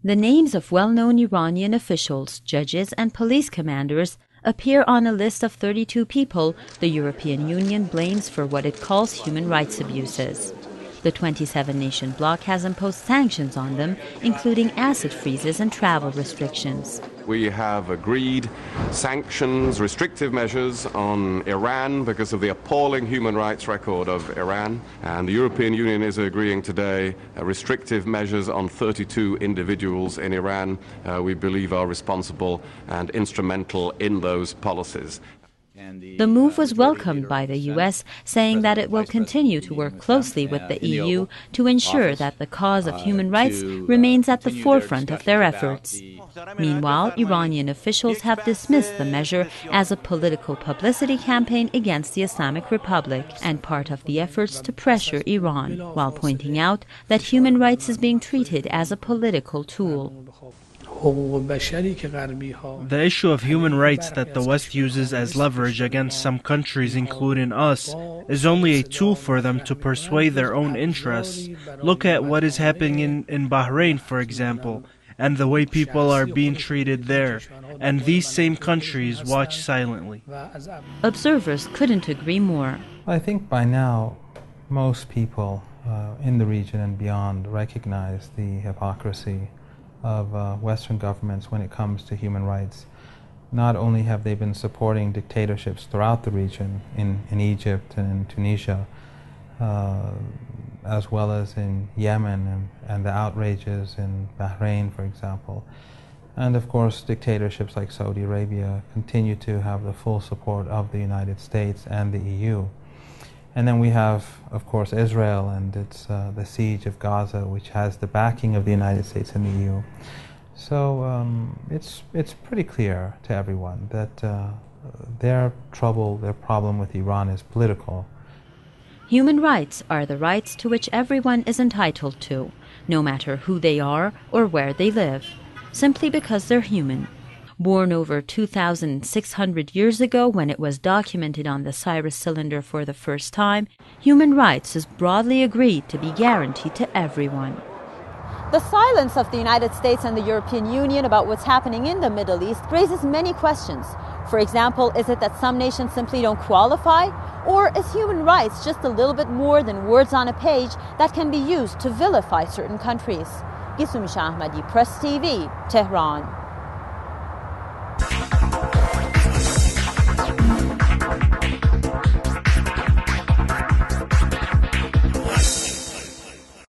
The names of well-known Iranian officials, judges, and police commanders appear on a list of 32 people the European Union blames for what it calls human rights abuses. The 27-nation bloc has imposed sanctions on them, including asset freezes and travel restrictions. We have agreed sanctions, restrictive measures on Iran because of the appalling human rights record of Iran. And the European Union is agreeing today restrictive measures on 32 individuals in Iran we believe are responsible and instrumental in those policies. The move was welcomed by the U.S., saying that it will continue to work closely with the EU to ensure that the cause of human rights remains at the forefront of their efforts. Meanwhile, Iranian officials have dismissed the measure as a political publicity campaign against the Islamic Republic and part of the efforts to pressure Iran, while pointing out that human rights is being treated as a political tool. The issue of human rights that the West uses as leverage against some countries, including us, is only a tool for them to persuade their own interests. Look at what is happening in Bahrain, for example, and the way people are being treated there, and these same countries watch silently. Observers couldn't agree more. I think by now most people in the region and beyond recognize the hypocrisy of Western governments when it comes to human rights. Not only have they been supporting dictatorships throughout the region, in Egypt and in Tunisia, as well as in Yemen and the outrages in Bahrain, for example. And of course, dictatorships like Saudi Arabia continue to have the full support of the United States and the EU. And then we have, of course, Israel and its the siege of Gaza, which has the backing of the United States and the EU. So it's pretty clear to everyone that their problem with Iran is political. Human rights are the rights to which everyone is entitled to, no matter who they are or where they live, simply because they're human. Born over 2,600 years ago when it was documented on the Cyrus cylinder for the first time, human rights is broadly agreed to be guaranteed to everyone. The silence of the United States and the European Union about what's happening in the Middle East raises many questions. For example, is it that some nations simply don't qualify? Or is human rights just a little bit more than words on a page that can be used to vilify certain countries? Gisum Shah Ahmadi, Press TV, Tehran.